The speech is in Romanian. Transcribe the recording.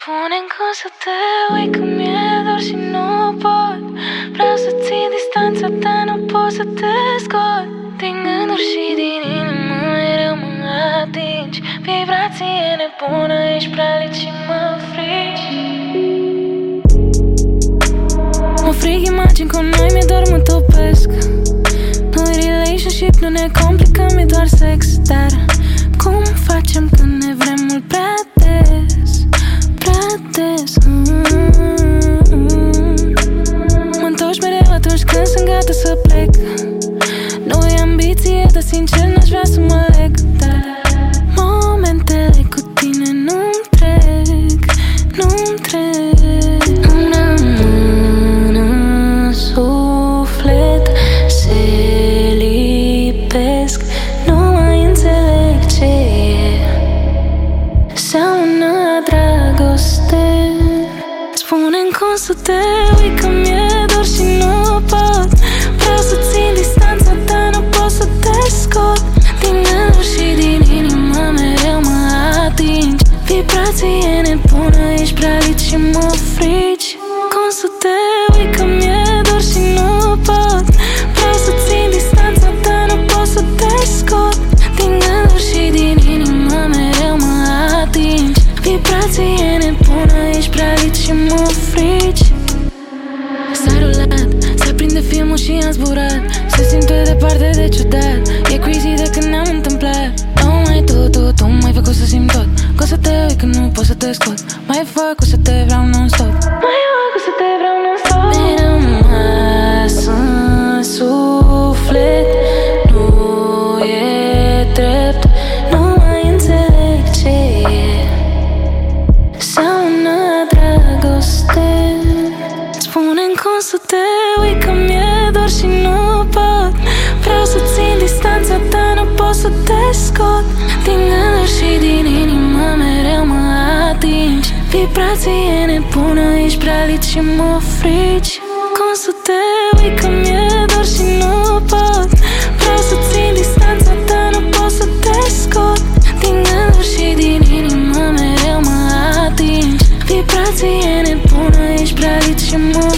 Spune-mi cum să te uit când mi-e dor și nu pot. Vreau să țin distanța, dar nu pot să te scot. Din gânduri și din inimă mereu mă atingi. Vibrație nebună, ești prea lit și mă frici. Mă frig, imagini cu noi, mi-e dor, mă topesc. Nu-i relationship, nu ne complicăm, e doar sex. Dar cum facem când ne vrem mult prea des? Prea des. Mă-ntorci mereu atunci când sunt gata să plec. Nu-i ambiție, dar sincer n-aș vrea să mă leg. Dar momentele cu tine nu-mi trec, nu-mi trec. Una mână, suflet se lipesc. Nu mai înțeleg ce e seamănă dragoste. Spune-mi cum să te uit când mi-e dor și nu pot. Vreau să țin distanța, dar nu pot să te scot. Din gânduri și din inimă mereu mă atingi. Vibrație nebună, ești prea lit și mă frici. Cum să te uit când mi-e dor și nu pot. Vreau să țin distanța, dar nu pot să te scot. Din gânduri și din inimă mereu mă atingi. Vibrație nebună, ești prea lit și mă frici. S-a rulat, se aprinde filmul și am zburat. Se simte departe de ciudat. E crazy de când ne-am întâmplat. Nu mai tu m-ai făcut să simt tot. Că o să te uit când nu pot să te scot. Mai făcut să te vreau non-stop. Mai făcut să te vreau non-stop. Mi-ai rămas în suflet. Nu e drept. Nu mai înțeleg ce e seamănă dragoste. Spune-mi cum să te uit când mi-e dor și nu pot. Vreau să țin distanța, dar nu pot să te scot. Din gânduri și din inimă mereu mă atingi. Vibrație nebună, ești prea lit și mă frici. Cum să te uit când mi-e dor și nu pot. Vreau să țin distanța, dar nu pot să te scot. Din gânduri și din inimă mereu mă atingi. Vibrație nebună, ești prea lit și mă